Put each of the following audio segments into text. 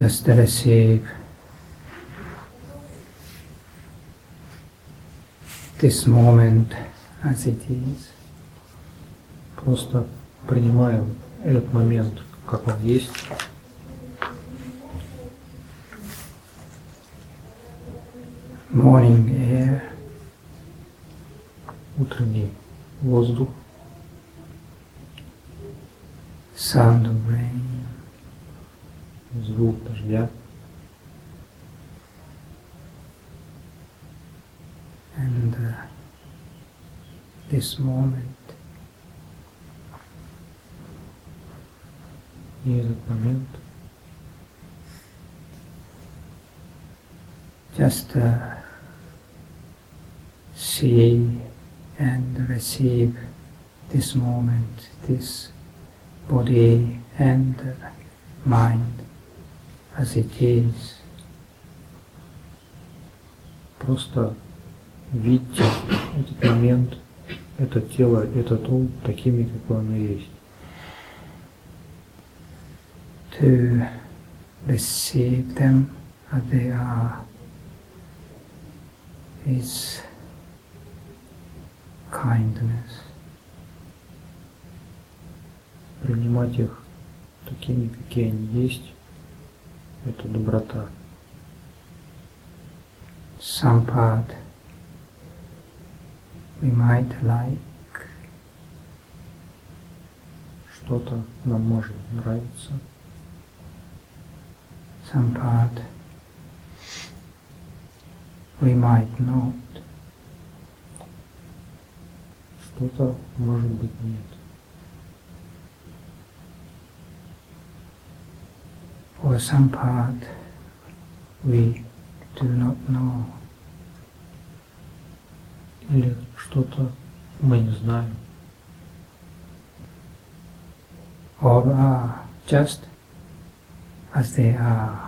Just receive this moment as it is. Просто принимаем этот момент, как он есть. Morning air, Утренний воздух, sound of rain, звук дождя, and this moment и этот момент. just see and receive this moment, this body and mind as it is. Просто видите этот момент, это тело, этот ум такими, какой оно есть. To receive them as they are is kindness. Принимать их такими, какие они есть, это доброта. Some part we might like, Что-то нам может нравиться, some part we might not. что-то может быть нет. Or some part we do not know. Или что-то мы не знаем. Or are just as they are.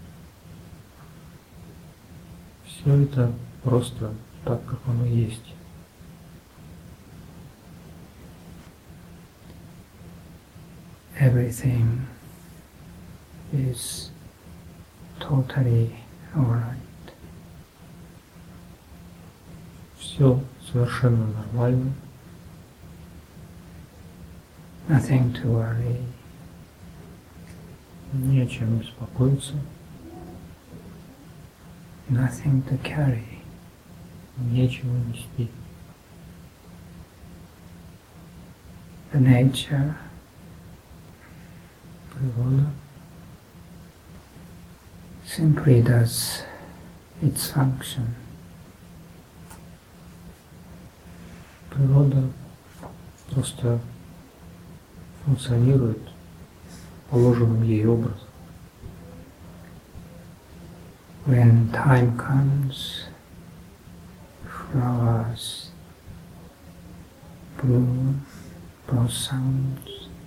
Все это просто так, как оно есть. Everything is totally alright. Все совершенно нормально, Nothing to worry, не о чем беспокоиться, nothing to carry. нечего нести. The nature Природа simply does its function. Природа просто функционирует положенным ей образом. When time comes, flowers bloom, blossoms,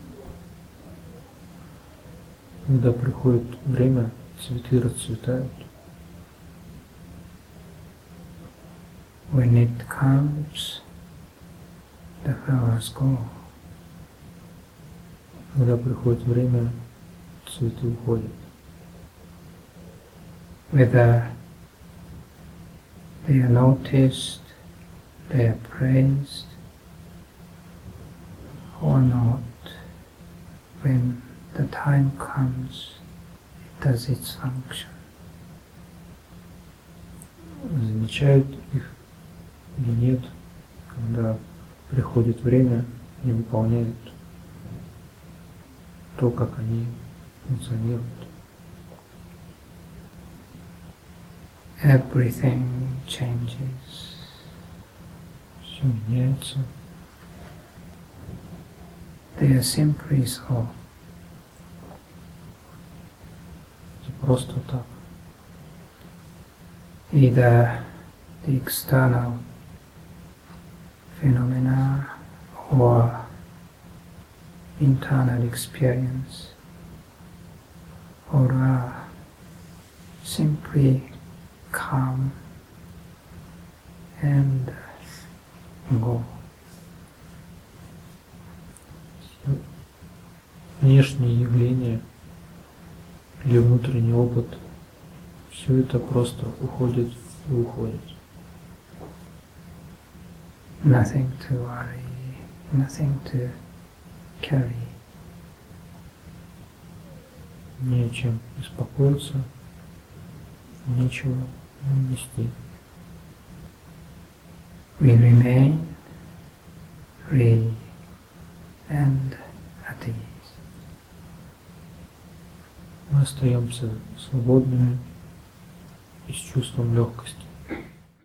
Когда приходит время, цветы расцветают. when it comes, the flowers go. Когда приходит время, цветы уходят. Whether they are noticed, they are praised, or not, when the time comes, it does its function. Замечают их или нет, когда приходит время, они выполняют то, как они функционируют. Everything changes. Все меняется. They are simply so. Это просто так. Either the external phenomena or internal experience, or simply come and go. Внешние явления или внутренний ропот, все это просто уходит и уходит. Nothing to worry, nothing to carry. Не о чем беспокоиться, нечего нести. We remain free and at ease. Мы остаемся свободными и с чувством легкости.